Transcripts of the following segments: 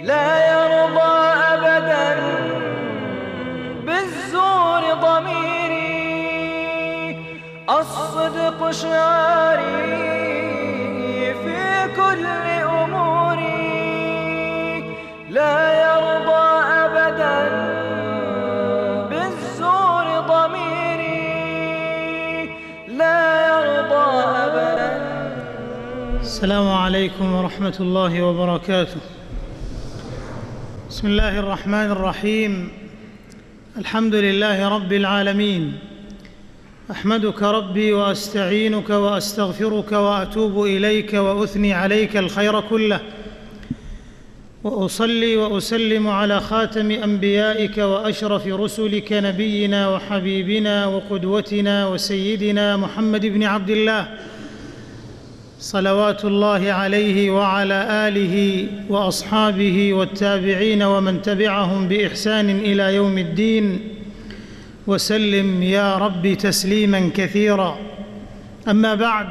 لا يرضى أبدا بالزور ضميري، الصدق شعاري في كل أموري. لا يرضى أبدا بالزور ضميري، لا يرضى أبدا. السلام عليكم ورحمة الله وبركاته. بسم الله الرحمن الرحيم. الحمد لله رب العالمين، أحمدك ربي وأستعينك وأستغفرك وأتوب إليك وأثني عليك الخير كله، وأصلي وأسلم على خاتم أنبيائك وأشرف رسلك نبينا وحبيبنا وقدوتنا وسيدنا محمد بن عبد الله، صلوات الله عليه وعلى آله وأصحابه والتابعين ومن تبعهم بإحسان إلى يوم الدين، وسلم يا رب تسليما كثيرا. أما بعد،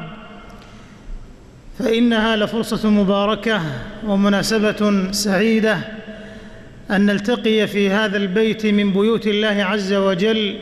فإنها لفرصة مباركة ومناسبة سعيدة أن نلتقي في هذا البيت من بيوت الله عز وجل،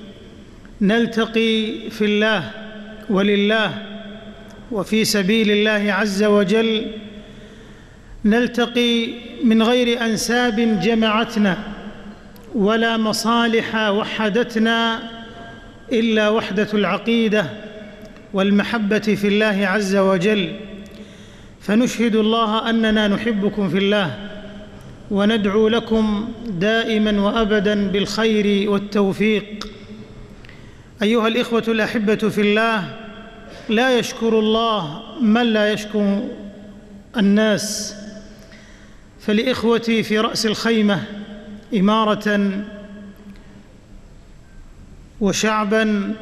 نلتقي في الله ولله وفي سبيل الله عز وجل، نلتقي من غير أنساب جمعتنا ولا مصالح وحدتنا إلا وحدة العقيدة والمحبة في الله عز وجل، فنشهد الله أننا نحبكم في الله وندعو لكم دائما وأبدا بالخير والتوفيق. أيها الإخوة الأحبة في الله، لا يشكر الله من لا يشكر الناس، فلإخوتي في رأس الخيمة إمارة وشعبا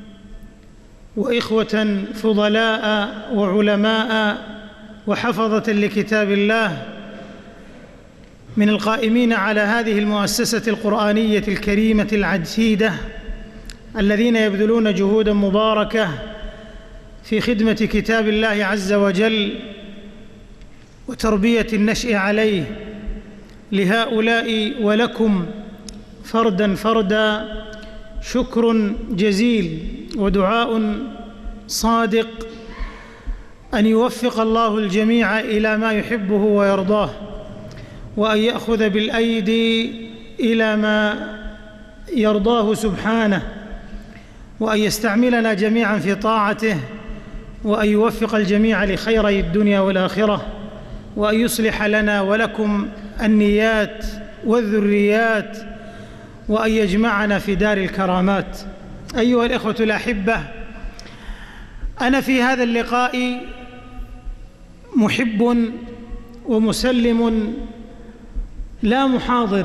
وإخوة فضلاء وعلماء وحفظة لكتاب الله من القائمين على هذه المؤسسة القرآنية الكريمة العديدة، الذين يبذلون جهودا مباركة في خدمة كتاب الله عز وجل وتربية النشء عليه، لهؤلاء ولكم فردا فردا شكر جزيل ودعاء صادق أن يوفق الله الجميع إلى ما يحبه ويرضاه، وأن يأخذ بالأيدي إلى ما يرضاه سبحانه، وأن يستعملنا جميعا في طاعته، وأن يوفق الجميع لخيري الدنيا والآخرة، وأن يصلح لنا ولكم النيات والذريات، وأن يجمعنا في دار الكرامات. أيها الإخوة الأحبة، أنا في هذا اللقاء محب ومسلم لا محاضر،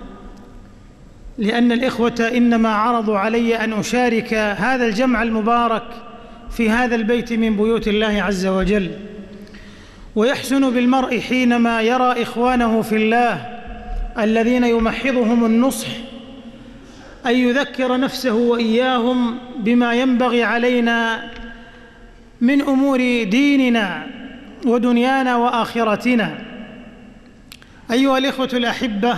لأن الإخوة إنما عرضوا علي أن أشارك هذا الجمع المبارك في هذا البيت من بيوت الله عز وجل. ويحسن بالمرء حينما يرى إخوانه في الله الذين يمحضهم النصح أن يذكر نفسه وإياهم بما ينبغي علينا من أمور ديننا ودنيانا وآخرتنا. أيها الإخوة الأحبة،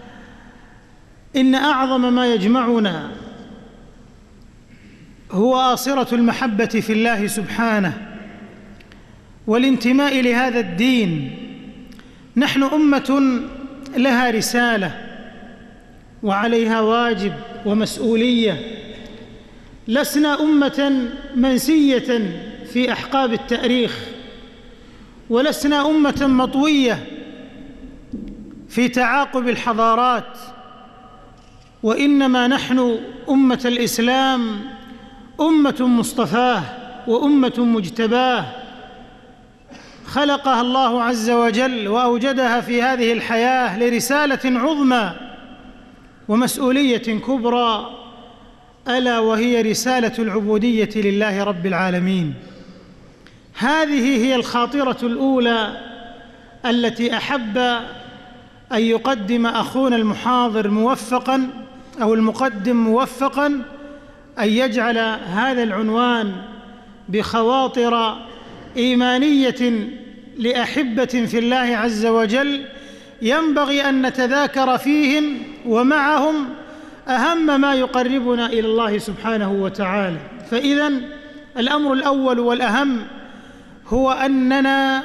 إن أعظم ما يجمعنا هو آصرة المحبة في الله سبحانه والانتماء لهذا الدين. نحن أمة لها رسالة وعليها واجب ومسؤولية، لسنا أمة منسية في أحقاب التاريخ، ولسنا أمة مطوية في تعاقب الحضارات، وإنما نحن أمة الإسلام أمة مصطفاة وأمة مجتباه، خلقها الله عز وجل وأوجدها في هذه الحياة لرسالة عظمى ومسؤولية كبرى، ألا وهي رسالة العبودية لله رب العالمين. هذه هي الخاطرة الأولى التي أحب أن يقدم أخونا المحاضر موفقاً أو المقدم موفقاً أن يجعل هذا العنوان بخواطر إيمانية لأحبة في الله عز وجل ينبغي أن نتذاكر فيهم ومعهم أهم ما يقربنا إلى الله سبحانه وتعالى. فإذن الأمر الأول والأهم هو أننا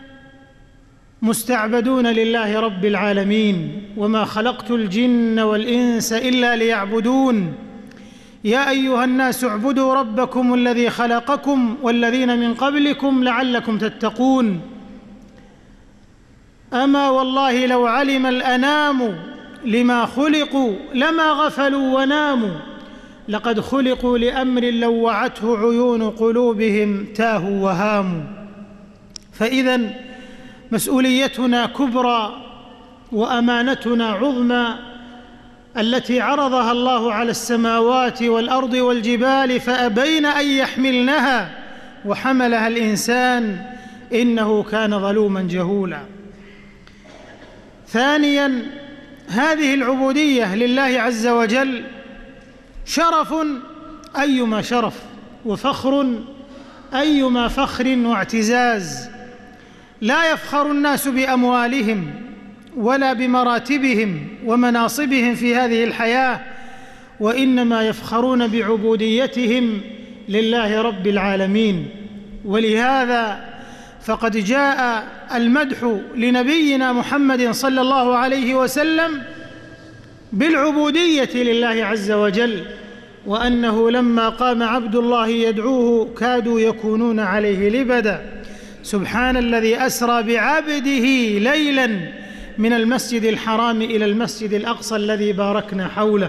مستعبدون لله رب العالمين، وما خلقت الجن والإنس إلا ليعبدون. يا أيها الناس اعبدوا ربكم الذي خلقكم والذين من قبلكم لعلكم تتقون. أما والله لو علم الأنام لما خلقوا لما غفلوا وناموا، لقد خلقوا لأمر لو وعته عيون قلوبهم تاهوا وهاموا. فإذن مسؤوليتنا كبرى وأمانتنا عظمى التي عرضها الله على السماوات والأرض والجبال فأبين أن يحملنها وحملها الإنسان إنه كان ظلوما جهولا. ثانيا، هذه العبودية لله عز وجل شرف أيما شرف، وفخر أيما فخر واعتزاز. لا يفخر الناس بأموالهم ولا بمراتبهم ومناصبهم في هذه الحياة، وإنما يفخرون بعبوديتهم لله رب العالمين. ولهذا فقد جاء المدح لنبينا محمد صلى الله عليه وسلم بالعبودية لله عز وجل، وأنه لما قام عبد الله يدعوه كادوا يكونون عليه لبدا. سبحان الذي أسرى بعبده ليلا من المسجد الحرام إلى المسجد الأقصى الذي باركنا حوله.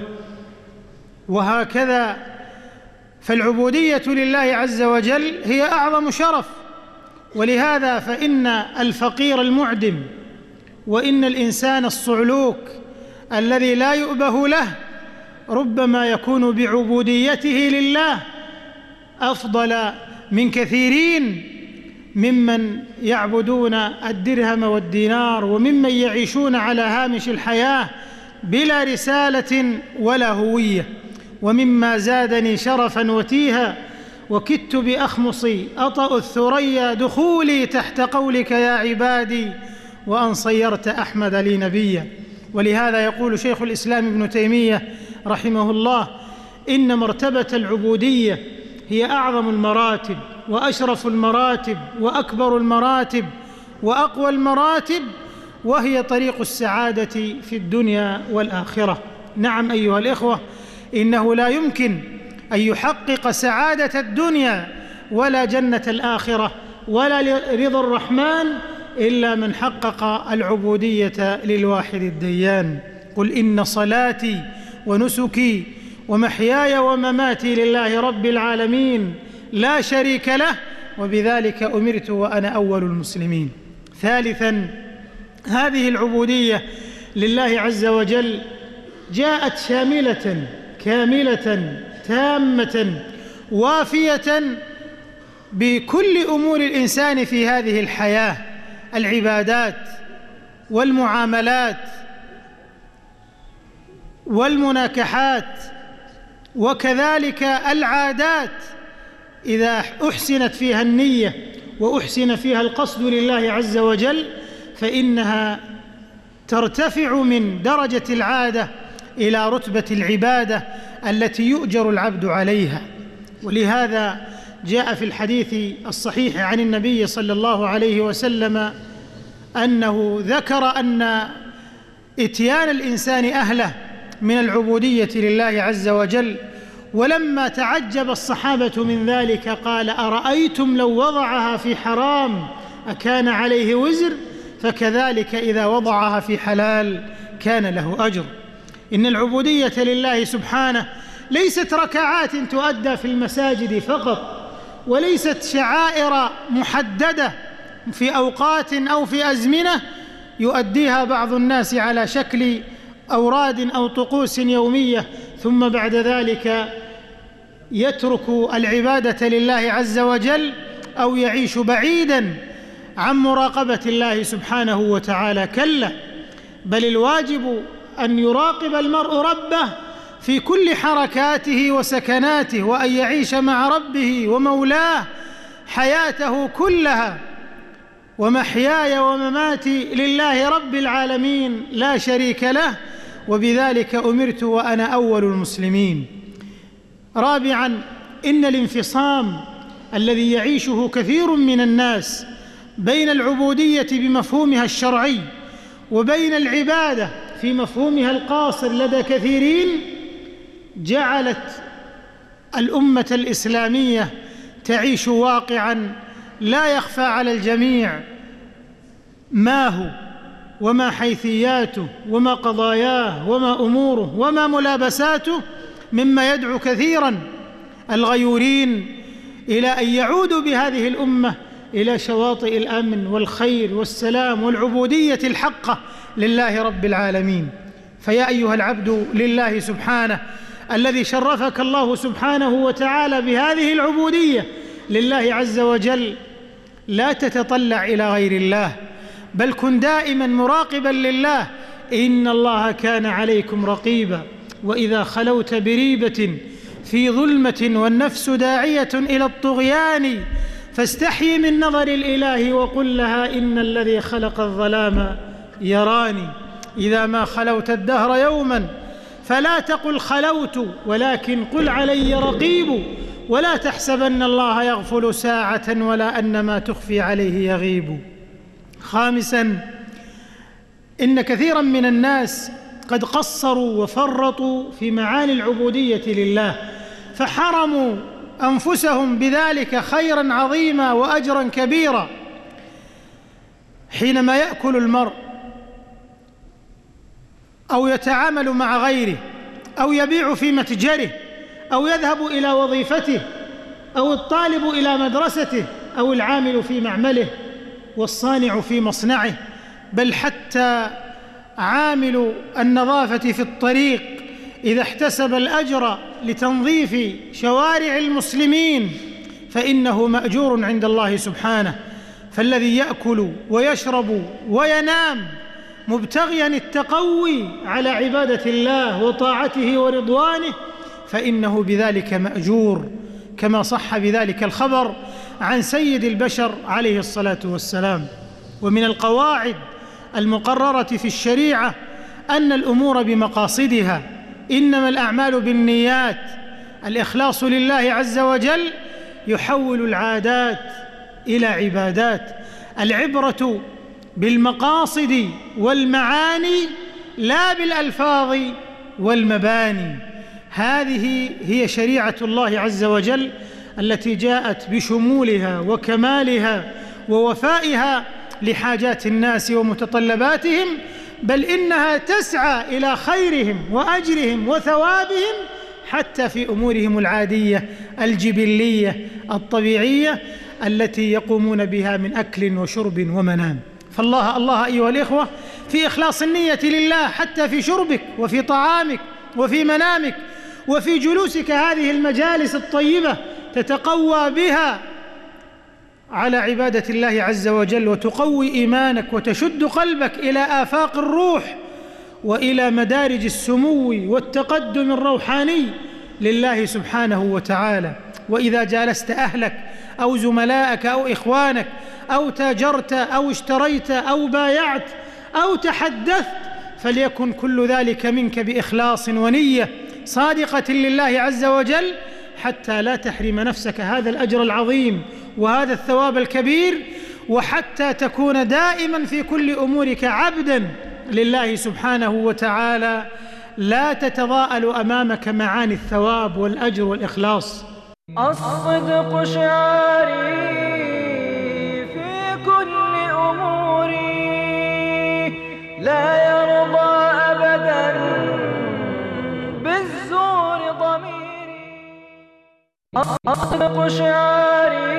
وهكذا فالعبودية لله عز وجل هي أعظم شرف. ولهذا فإن الفقير المعدم وإن الإنسان الصعلوك الذي لا يؤبه له ربما يكون بعبوديته لله أفضل من كثيرين ممن يعبدون الدرهم والدينار، وممن يعيشون على هامش الحياة بلا رسالة ولا هوية. ومما زادني شرفا وتيها وكدت بأخمصي أطأ الثريا دخولي تحت قولك يا عبادي وأن صيرت أحمد لي نبيا. ولهذا يقول شيخ الإسلام ابن تيمية رحمه الله: إن مرتبة العبودية هي أعظم المراتب وأشرف المراتب وأكبر المراتب وأقوى المراتب، وهي طريق السعادة في الدنيا والآخرة. نعم أيها الإخوة، إنه لا يمكن أن يحقق سعادة الدنيا ولا جنة الآخرة ولا رضا الرحمن إلا من حقق العبودية للواحد الديان. قل إن صلاتي ونسكي ومحياي ومماتي لله رب العالمين لا شريك له وبذلك أمرت وأنا أول المسلمين. ثالثاً، هذه العبودية لله عز وجل جاءت شاملة كاملة تامة وافية بكل أمور الإنسان في هذه الحياة: العبادات والمعاملات والمناكحات، وكذلك العادات. إذا أحسنت فيها النية وأحسن فيها القصد لله عز وجل فإنها ترتفع من درجة العادة إلى رتبة العبادة التي يؤجر العبد عليها. ولهذا جاء في الحديث الصحيح عن النبي صلى الله عليه وسلم أنه ذكر أن إتيان الإنسان أهله من العبودية لله عز وجل، ولما تعجب الصحابة من ذلك قال: أرأيتم لو وضعها في حرام أكان عليه وزر؟ فكذلك إذا وضعها في حلال كان له أجر. إن العبودية لله سبحانه ليست ركعات تؤدى في المساجد فقط، وليست شعائر محددة في أوقات أو في أزمنة يؤديها بعض الناس على شكل أوراد أو طقوس يومية ثم بعد ذلك يترك العبادة لله عز وجل أو يعيش بعيداً عن مراقبة الله سبحانه وتعالى. كلا، بل الواجب أن يراقب المرء ربه في كل حركاته وسكناته، وأن يعيش مع ربه ومولاه حياته كلها ومحياي ومماتي لله رب العالمين لا شريك له، وبذلك أمرت وأنا أول المسلمين. رابعاً، إن الانفصام الذي يعيشه كثير من الناس بين العبودية بمفهومها الشرعي وبين العبادة في مفهومها القاصر لدى كثيرين جعلت الأمة الإسلامية تعيش واقعاً لا يخفى على الجميع ما هو وما حيثياته وما قضاياه وما أموره وما ملابساته، مما يدعو كثيراً الغيورين إلى أن يعودوا بهذه الأمة إلى شواطئ الأمن والخير والسلام والعبودية الحقة لله رب العالمين. فيا أيها العبد لله سبحانه الذي شرفك الله سبحانه وتعالى بهذه العبودية لله عز وجل، لا تتطلع إلى غير الله، بل كن دائما مراقبا لله. إن الله كان عليكم رقيبا، وإذا خلوت بريبة في ظلمة والنفس داعية إلى الطغيان فاستحي من نظر الإله وقل لها إن الذي خلق الظلام يراني. إذا ما خلوت الدهر يوما فلا تقل خلوت، ولكن قل علي رقيب، ولا تحسبن الله يغفل ساعة ولا أن ما تخفي عليه يغيب. خامساً، إن كثيراً من الناس قد قصروا وفرطوا في معاني العبودية لله، فحرموا أنفسهم بذلك خيراً عظيما وأجراً كبيرا. حينما يأكل المرء أو يتعامل مع غيره أو يبيع في متجره أو يذهب إلى وظيفته أو الطالب إلى مدرسته أو العامل في معمله والصانع في مصنعه، بل حتى عامل النظافة في الطريق إذا احتسب الأجر لتنظيف شوارع المسلمين فإنه مأجور عند الله سبحانه. فالذي يأكل ويشرب وينام مبتغيا التقوي على عبادة الله وطاعته ورضوانه فإنه بذلك مأجور، كما صح بذلك الخبر عن سيد البشر عليه الصلاة والسلام. ومن القواعد المقررة في الشريعة أن الأمور بمقاصدها، إنما الأعمال بالنيات. الإخلاص لله عز وجل يحول العادات إلى عبادات. العبرة بالمقاصد والمعاني لا بالألفاظ والمباني. هذه هي شريعة الله عز وجل التي جاءت بشمولها وكمالها ووفائها لحاجات الناس ومتطلباتهم، بل إنها تسعى إلى خيرهم وأجرهم وثوابهم حتى في أمورهم العادية الجبلية الطبيعية التي يقومون بها من أكل وشرب ومنام. فالله أيها الإخوة في إخلاص النية لله حتى في شربك وفي طعامك وفي منامك وفي جلوسك هذه المجالس الطيبة تتقوى بها على عبادة الله عز وجل وتقوي إيمانك وتشد قلبك إلى آفاق الروح وإلى مدارج السمو والتقدم الروحاني لله سبحانه وتعالى. وإذا جالست أهلك أو زملائك أو إخوانك أو تاجرت أو اشتريت أو بايعت أو تحدثت فليكن كل ذلك منك بإخلاص ونية صادقة لله عز وجل حتى لا تحرم نفسك هذا الأجر العظيم وهذا الثواب الكبير، وحتى تكون دائما في كل أمورك عبدا لله سبحانه وتعالى لا تتضاءل أمامك معاني الثواب والأجر والإخلاص. الصدق شعاري في كل أموري، لا يرضى أبدا بالزور ضميري. الصدق شعاري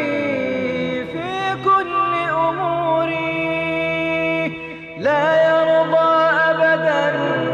في كل أموري، لا يرضى أبدا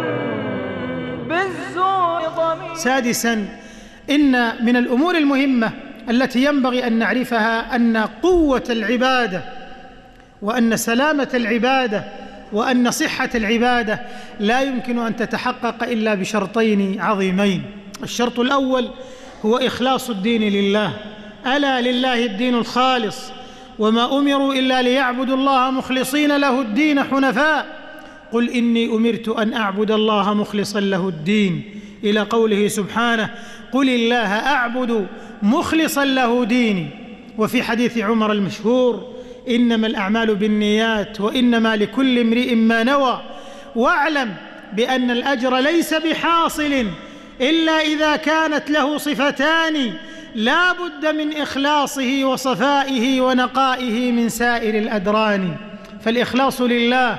بالزور ضميري. سادسا، إن من الأمور المهمة التي ينبغي أن نعرفها أن قوة العبادة وأن سلامة العبادة وأن صحة العبادة لا يمكن أن تتحقق إلا بشرطين عظيمين. الشرط الأول هو إخلاص الدين لله. ألا لله الدين الخالص، وما أمروا إلا ليعبدوا الله مخلصين له الدين حنفاء قل إني أمرت أن أعبد الله مخلصا له الدين، إلى قوله سبحانه قل الله أعبد مخلصا له ديني. وفي حديث عمر المشهور إنما الأعمال بالنيات وإنما لكل امرئ ما نوى، واعلم بأن الأجر ليس بحاصل إلا إذا كانت له صفتان لا بد من إخلاصه وصفائه ونقائه من سائر الأدران. فالإخلاص لله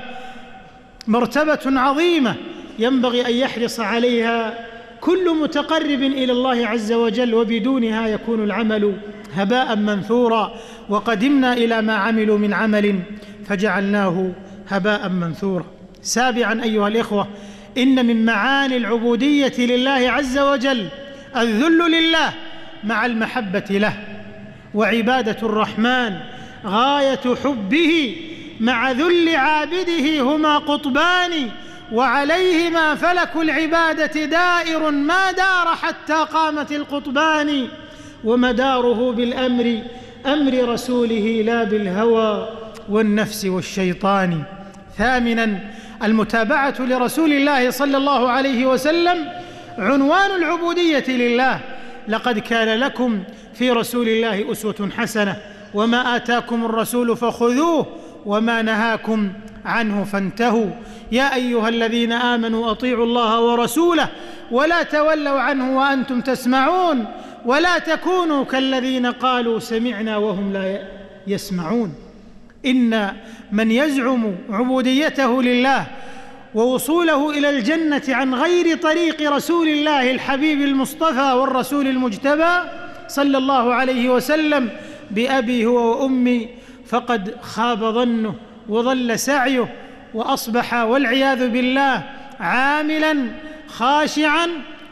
مرتبة عظيمة ينبغي أن يحرص عليها كل متقرب إلى الله عز وجل، وبدونها يكون العمل هباء منثورا، وقدمنا إلى ما عملوا من عمل فجعلناه هباء منثورا. سابعا أيها الإخوة، إن من معاني العبودية لله عز وجل الذل لله مع المحبة له، وعبادة الرحمن غاية حبه مع ذل عابده هما قطبان، وعليهما فلك العبادة دائر ما دار حتى قامت القطبان، ومداره بالأمر أمر رسوله لا بالهوى والنفس والشيطان. ثامنا المتابعة لرسول الله صلى الله عليه وسلم عنوان العبودية لله. لقد كان لكم في رسول الله أسوة حسنة، وما آتاكم الرسول فخذوه وما نهاكم عنه فانتهوا. يا أيها الذين آمنوا أطيعوا الله ورسوله ولا تولوا عنه وأنتم تسمعون ولا تكونوا كالذين قالوا سمعنا وهم لا يسمعون. إن من يزعم عبوديته لله ووصوله إلى الجنة عن غير طريق رسول الله الحبيب المصطفى والرسول المجتبى صلى الله عليه وسلم بأبي هو وأمي فقد خاب ظنه وضل سعيه، وأصبح والعياذ بالله عاملا خاشعا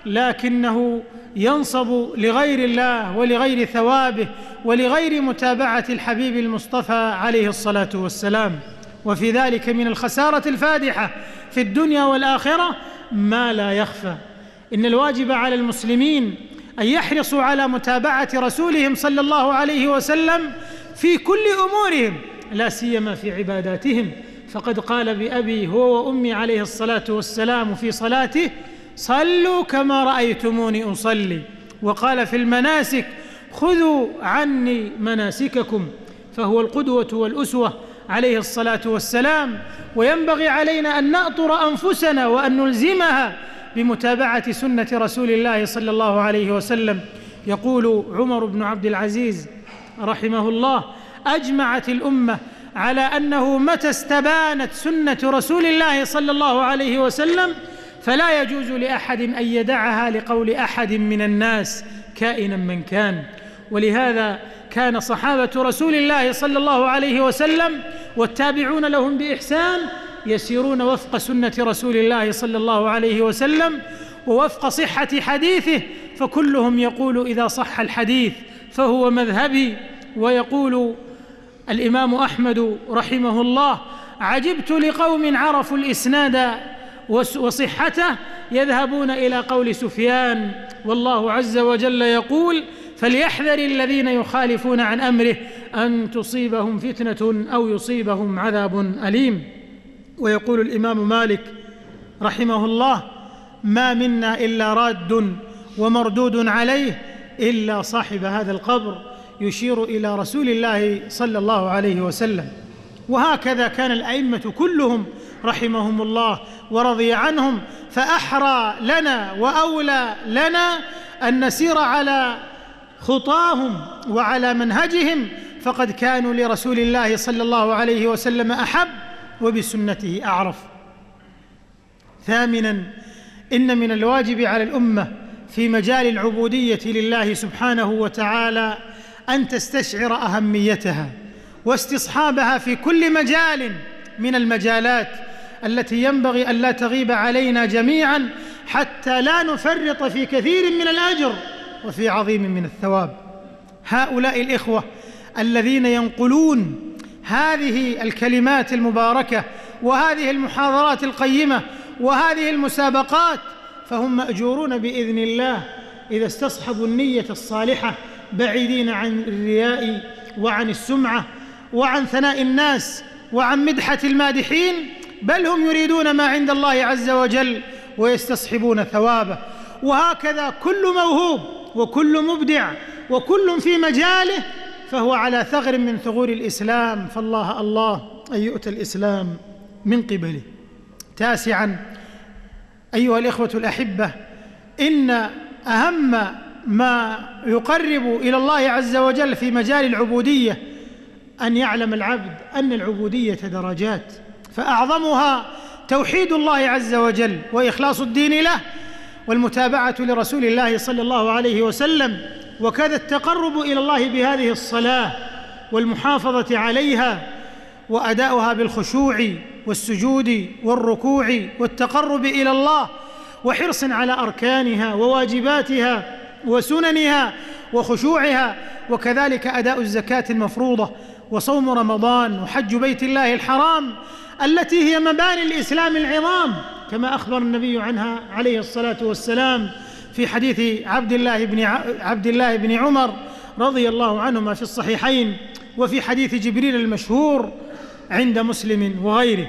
لكنه ينصب لغير الله ولغير ثوابه ولغير متابعة الحبيب المصطفى عليه الصلاة والسلام. وفي ذلك من الخسارة الفادحة في الدنيا والآخرة ما لا يخفى. إن الواجب على المسلمين أن يحرصوا على متابعة رسولهم صلى الله عليه وسلم في كل أمورهم، لا سيما في عباداتهم، فقد قال بأبي هو وأمي عليه الصلاة والسلام في صلاته صلوا كما رأيتموني أصلي، وقال في المناسك خذوا عني مناسككم، فهو القدوة والأسوة عليه الصلاة والسلام. وينبغي علينا أن نأطر أنفسنا وأن نلزمها بمتابعة سنة رسول الله صلى الله عليه وسلم. يقول عمر بن عبد العزيز رحمه الله أجمعت الأمة على أنه متى استبانت سنة رسول الله صلى الله عليه وسلم فلا يجوز لأحد أن يدعها لقول أحد من الناس كائنا من كان. ولهذا كان صحابة رسول الله صلى الله عليه وسلم والتابعون لهم بإحسان يسيرون وفق سنة رسول الله صلى الله عليه وسلم ووفق صحة حديثه، فكلهم يقول إذا صح الحديث فهو مذهبي. ويقول الإمام أحمد رحمه الله عجبت لقوم عرفوا الإسناد وصحته يذهبون إلى قول سفيان، والله عز وجل يقول فليحذر الذين يخالفون عن أمره أن تصيبهم فتنة أو يصيبهم عذاب أليم. ويقول الإمام مالك رحمه الله ما منا إلا راد ومردود عليه إلا صاحب هذا القبر، يشير إلى رسول الله صلى الله عليه وسلم. وهكذا كان الأئمة كلهم رحمهم الله ورضي عنهم، فأحرى لنا وأولى لنا أن نسير على خطاهم وعلى منهجهم، فقد كانوا لرسول الله صلى الله عليه وسلم أحب وبسنته أعرف. ثامنا إن من الواجب على الأمة في مجال العبودية لله سبحانه وتعالى أن تستشعر أهميتها واستصحابها في كل مجال من المجالات التي ينبغي أن لا تغيب علينا جميعا حتى لا نفرط في كثير من الأجر وفي عظيم من الثواب. هؤلاء الإخوة الذين ينقلون هذه الكلمات المباركة وهذه المحاضرات القيمة وهذه المسابقات فهم مأجورون بإذن الله إذا استصحبوا النية الصالحة بعيدين عن الرياء وعن السمعة وعن ثناء الناس وعن مدحة المادحين، بل هم يريدون ما عند الله عز وجل ويستصحبون ثوابه. وهكذا كل موهوب وكل مبدع وكل في مجاله فهو على ثغر من ثغور الإسلام، فالله الله أن يؤتى الإسلام من قبله. تاسعا أيها الإخوة الأحبة، إن أهم ما يقرب إلى الله عز وجل في مجال العبودية أن يعلم العبد أن العبودية درجات، فأعظمها توحيد الله عز وجل وإخلاص الدين له والمتابعة لرسول الله صلى الله عليه وسلم، وكذا التقرب إلى الله بهذه الصلاة والمحافظة عليها وأداؤها بالخشوع والسجود والركوع والتقرب إلى الله، وحرص على أركانها وواجباتها وسننها وخشوعها، وكذلك أداء الزكاة المفروضة وصوم رمضان وحج بيت الله الحرام التي هي مباني الإسلام العظام، كما أخبر النبي عنها عليه الصلاة والسلام في حديث عبد الله بن عمر رضي الله عنهما في الصحيحين، وفي حديث جبريل المشهور عند مسلم وغيره.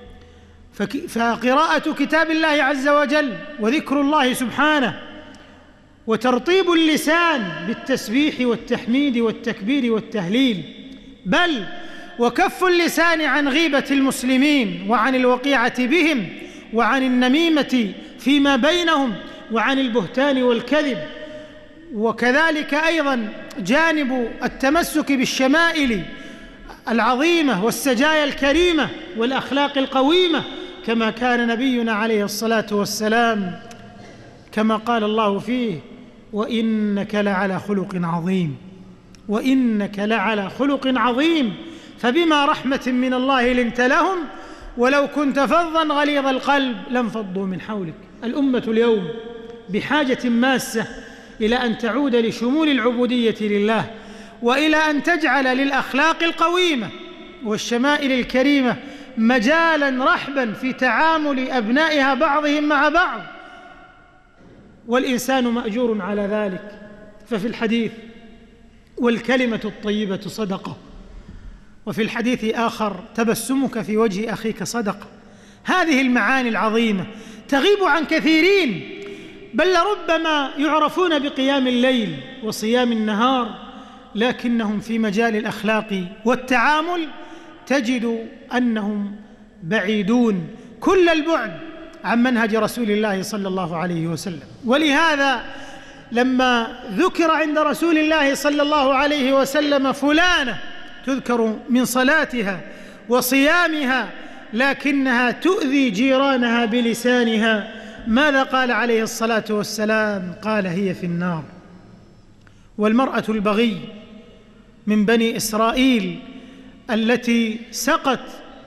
فقراءة كتاب الله عز وجل وذكر الله سبحانه وترطيب اللسان بالتسبيح والتحميد والتكبير والتهليل، بل وكف اللسان عن غيبة المسلمين وعن الوقيعة بهم وعن النميمة فيما بينهم وعن البهتان والكذب، وكذلك أيضا جانب التمسك بالشمائل العظيمة والسجايا الكريمة والأخلاق القويمة، كما كان نبينا عليه الصلاة والسلام كما قال الله فيه: وإنك لعلى خلق عظيم، وإنك لعلى خلق عظيم، فبما رحمة من الله لنت لهم ولو كنت فظا غليظ القلب لانفضوا من حولك. الأمة اليوم بحاجة ماسة إلى أن تعود لشمول العبودية لله، وإلى أن تجعل للأخلاق القويمة والشمائل الكريمة مجالاً رحباً في تعامل أبنائها بعضهم مع بعض، والإنسان مأجور على ذلك. ففي الحديث: والكلمة الطيبة صدقة، وفي الحديث آخر: تبسمك في وجه أخيك صدقة. هذه المعاني العظيمة تغيب عن كثيرين، بل لربما يعرفون بقيام الليل وصيام النهار، لكنهم في مجال الأخلاق والتعامل تجد أنهم بعيدون كل البعد عن منهج رسول الله صلى الله عليه وسلم. ولهذا لما ذكر عند رسول الله صلى الله عليه وسلم فلانة تذكر من صلاتها وصيامها لكنها تؤذي جيرانها بلسانها، ماذا قال عليه الصلاة والسلام؟ قال: هي في النار. والمرأة البغي من بني إسرائيل التي سقت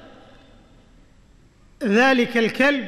ذلك الكلب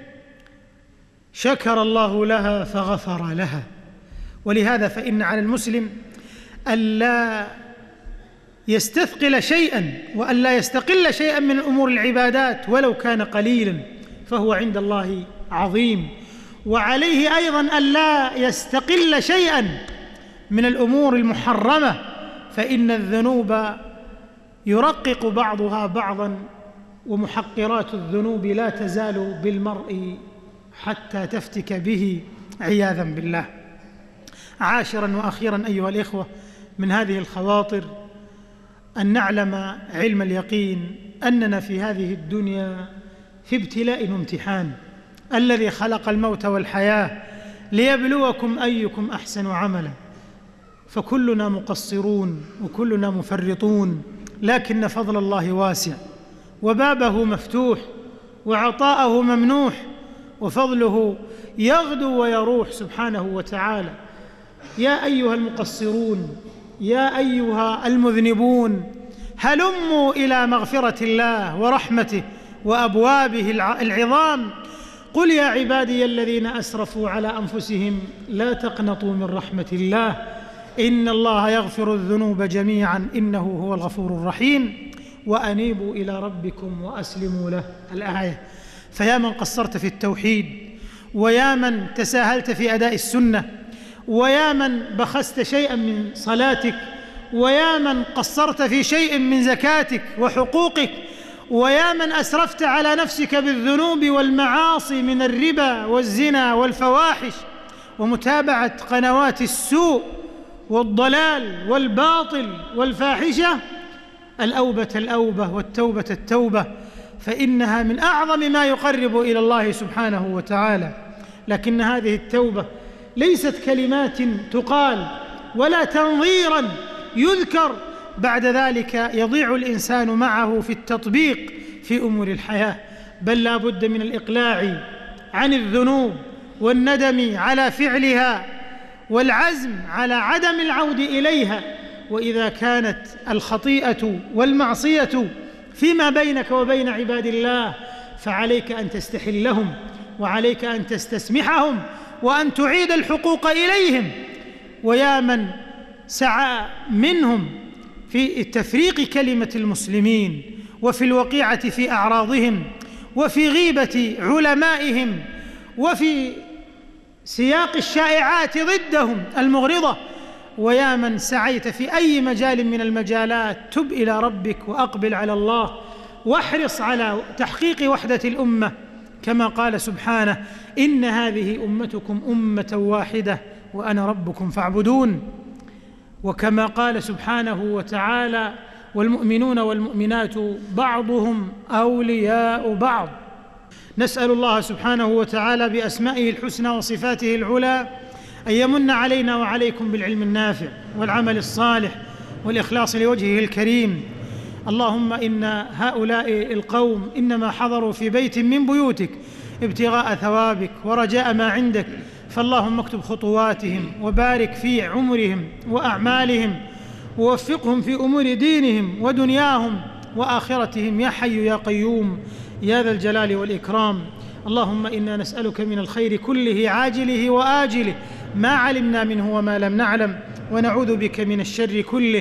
شكر الله لها فغفر لها. ولهذا فإن على المسلم ألا يستثقل شيئا وألا يستقل شيئا من أمور العبادات ولو كان قليلا، فهو عند الله عظيم. وعليه أيضا ألا يستقل شيئا من الأمور المحرمة، فإن الذنوب يرقق بعضها بعضا، ومحقرات الذنوب لا تزال بالمرء حتى تفتك به عياذا بالله. عاشرا وأخيرا أيها الإخوة، من هذه الخواطر أن نعلم علم اليقين أننا في هذه الدنيا في ابتلاء وامتحان. الذي خلق الموت والحياة ليبلوكم أيكم أحسن عملا، فكلنا مقصرون وكلنا مفرطون، لكن فضل الله واسع وبابه مفتوح وعطاءه ممنوح، وفضله يغدو ويروح سبحانه وتعالى. يا أيها المقصرون، يا أيها المذنبون، هلموا إلى مغفرة الله ورحمته وأبوابه العظام. قل يا عبادي الذين أسرفوا على أنفسهم لا تقنطوا من رحمة الله إن الله يغفر الذنوب جميعا إنه هو الغفور الرحيم، وأنيبوا إلى ربكم وأسلموا له. الآية. فيا من قصرت في التوحيد، ويا من تساهلت في أداء السنة، ويا من بخست شيئا من صلاتك، ويا من قصرت في شيء من زكاتك وحقوقك، ويا من أسرفت على نفسك بالذنوب والمعاصي من الربا والزنا والفواحش ومتابعة قنوات السوء والضلال والباطل والفاحشة. الأوبة الأوبة والتوبة التوبة، فإنها من أعظم ما يقرب إلى الله سبحانه وتعالى. لكن هذه التوبة ليست كلمات تقال ولا تنظيرا يذكر بعد ذلك يضيع الإنسان معه في التطبيق في أمور الحياة، بل لا بد من الإقلاع عن الذنوب والندم على فعلها والعزم على عدم العود إليها. وإذا كانت الخطيئة والمعصية فيما بينك وبين عباد الله فعليك أن تستحلهم، وعليك أن تستسمحهم، وأن تعيد الحقوق إليهم. ويا من سعى منهم في تفريق كلمة المسلمين وفي الوقيعة في أعراضهم وفي غيبة علمائهم وفي سياق الشائعات ضدهم المغرضة، ويا من سعيت في أي مجال من المجالات، تب إلى ربك وأقبل على الله، واحرص على تحقيق وحدة الأمة، كما قال سبحانه: إن هذه أمتكم أمة واحدة وأنا ربكم فاعبدون. وكما قال سبحانه وتعالى: والمؤمنون والمؤمنات بعضهم أولياء بعض. نسأل الله سبحانه وتعالى بأسمائه الحسنى وصفاته العلى أن يمن علينا وعليكم بالعلم النافع والعمل الصالح والإخلاص لوجهه الكريم. اللهم إن هؤلاء القوم إنما حضروا في بيت من بيوتك ابتغاء ثوابك ورجاء ما عندك، فاللهم اكتب خطواتهم وبارك في عمرهم وأعمالهم، ووفقهم في أمور دينهم ودنياهم وآخرتهم يا حي يا قيوم يا ذا الجلال والإكرام. اللهم إنا نسألك من الخير كله عاجله وآجله ما علمنا منه وما لم نعلم، ونعوذ بك من الشر كله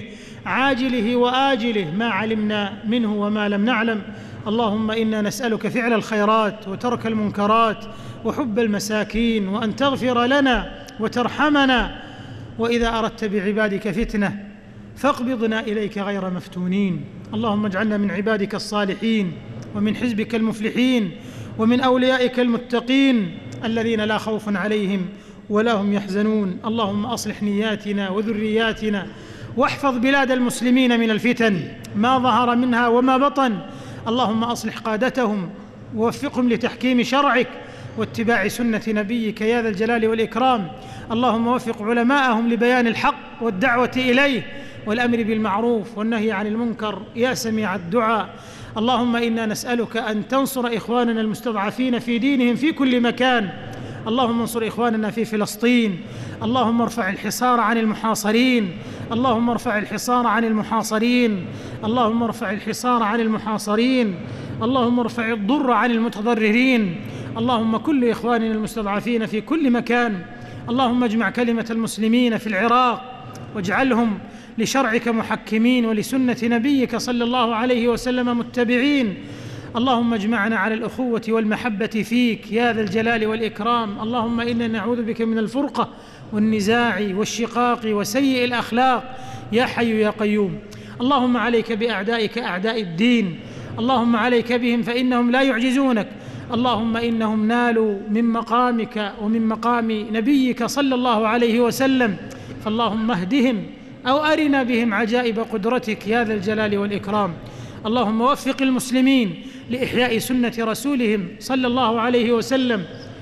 عاجله وآجله ما علمنا منه وما لم نعلم. اللهم إنا نسألك فعل الخيرات وترك المنكرات وحب المساكين، وأن تغفر لنا وترحمنا، وإذا أردت بعبادك فتنة فاقبضنا إليك غير مفتونين. اللهم اجعلنا من عبادك الصالحين ومن حزبك المفلحين ومن أوليائك المتقين الذين لا خوف عليهم ولا هم يحزنون. اللهم أصلح نياتنا وذرياتنا، واحفظ بلاد المسلمين من الفتن ما ظهر منها وما بطن. اللهم أصلح قادتهم ووفقهم لتحكيم شرعك واتباع سنة نبيك يا ذا الجلال والإكرام. اللهم وفق علماءهم لبيان الحق والدعوة إليه والأمر بالمعروف والنهي عن المنكر يا سميع الدعاء. اللهم إنا نسألك أن تنصر إخواننا المستضعفين في دينهم في كل مكان. اللهم انصر إخواننا في فلسطين. اللهم ارفع الحصار عن المحاصرين. اللهم ارفع الحصار عن المحاصرين. اللهم ارفع الحصار عن المحاصرين. اللهم ارفع الضر عن المتضررين. اللهم كل إخواننا المستضعفين في كل مكان. اللهم اجمع كلمة المسلمين في العراق، واجعلهم لشرعك محكمين ولسنة نبيك صلى الله عليه وسلم متبعين. اللهم اجمعنا على الأخوة والمحبة فيك يا ذا الجلال والإكرام. اللهم إنا نعوذ بك من الفرقة والنزاع والشقاق وسيء الأخلاق يا حي يا قيوم. اللهم عليك بأعدائك أعداء الدين، اللهم عليك بهم فإنهم لا يعجزونك. اللهم إنهم نالوا من مقامك ومن مقام نبيك صلى الله عليه وسلم، فاللهم اهدهم أو أرنا بهم عجائب قدرتك يا ذا الجلال والإكرام. اللهم وفق المسلمين لإحياء سنة رسولهم صلى الله عليه وسلم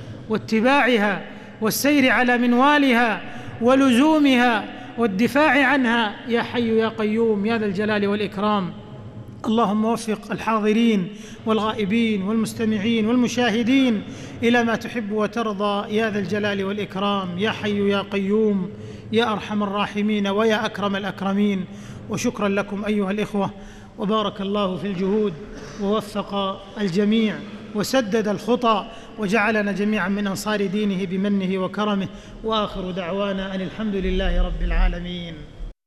واتباعها والسير على منوالها ولزومها والدفاع عنها يا حي يا قيوم يا ذا الجلال والإكرام. اللهم وفق الحاضرين والغائبين والمستمعين والمشاهدين إلى ما تحب وترضى يا ذا الجلال والإكرام يا حي يا قيوم يا أرحم الراحمين ويا أكرم الأكرمين. وشكرا لكم أيها الإخوة، وبارك الله في الجهود ووفق الجميع وسدد الخطى وجعلنا جميعا من أنصار دينه بمنه وكرمه. وآخر دعوانا أن الحمد لله رب العالمين.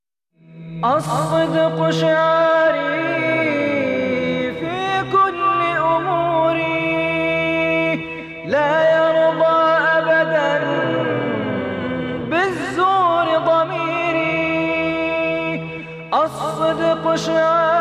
الصدق شعاري في كل أموري، لا يرضى أبدا بالزور ضميري، والصدق شعار